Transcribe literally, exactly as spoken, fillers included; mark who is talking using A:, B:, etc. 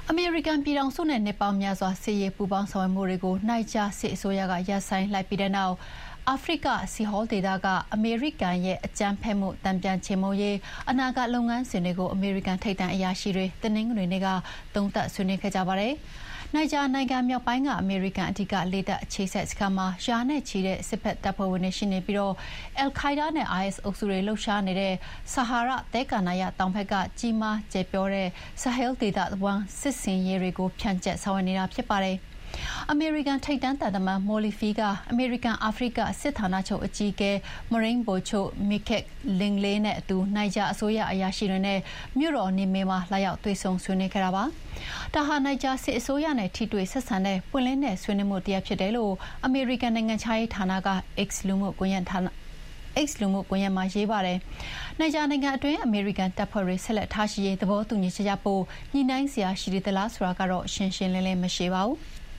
A: အမေရိကန်ပြည်ထောင်စုနဲ့နှစ်ပေါင်းများစွာစစ်ရေးပူးပေါင်းဆောင်ရွက်မှုတွေကိုနိုင်ဂျာစစ်အစိုးရကရပ်ဆိုင်းလိုက်ပြီးတဲ့နောက်အာဖရိကစီဟောဒေသကအမေရိကန်ရဲ့အကြမ်းဖက်မှုတံပြန်ချေမှုရေးအနာဂတ်လုပ်ငန်းစဉ်တွေကိုအမေရိကန်ထိပ်တန်းအရာရှိတွေတနင်္ဂနွေနေ့ကသုံးသပ်ဆွေးနွေးခဲ့ကြပါတယ်။နိုင်ဂျာနိုင်ငံမြောက်ပိုင်းကအမေရိကန်အဓိကလေတပ်အခြေစိုက်စခန်းမှာရာနဲ့ချီတဲ့စစ်ဖက်တပ်ဖွဲ့ဝင်တွေရှိနေပြီးတော့အယ်ခိုင်ဒါနဲ့ အိုင်အက်စ် အုပ်စုတွေလှုပ်ရှားနေတဲ့ဆာဟာရသဲကန္တာရတောင်ဘက်ကကြီးမားကျယ်ပြောတဲ့ဆာဟဲလ်ဒေသတဝန်းစစ်စင်ရေးတွေကိုဖြန့်ကျက်ဆောင်ရွက်နေတာဖြစ်ပါတယ်။အမေရိကန်ထိပ်တန်းတပ်သမန်မော်လီဖီကအမေရိကန်အာဖရိကစစ်ဌာနချုပ်အကြီးအကဲမရိန်းဘိုချိုမီခက်လင်လေးနဲ့အတူနိုင်ဂျာအစိုးရအရာရှိတွေနဲ့မြို့တော်နီမေမှာလာရောက်တွေ့ဆုံဆွေးနွေးခဲ့တာပါ။ဒါဟာနိုင်ဂျာစစ်အစိုးရနဲ့ထိတွေ့ဆက်ဆံတဲ့ပွင့်လင်းတဲ့ဆွေးနွေးမှုတရားဖြစ်တယ်လို့အမေရိကန်နိုင်ငံခြားရေးဌာနက X လူမှုကွန်ရက်ဌာနX လူမှုကွန်ရက်မှာရေးပါတယ်။နိုင်ဂျာနိုင်ငံအတွင်းအမေရိကန်တပ်ဖွဲ့တွေဆက်လက်ထားရှိရေးသဘောတူညီချက်ရဖို့ညှိနှိုင်းစရာရှိသေးသလားဆိုတာကတော့ရှင်းရှင်းလင်းလင်းမရှိပါဘူး။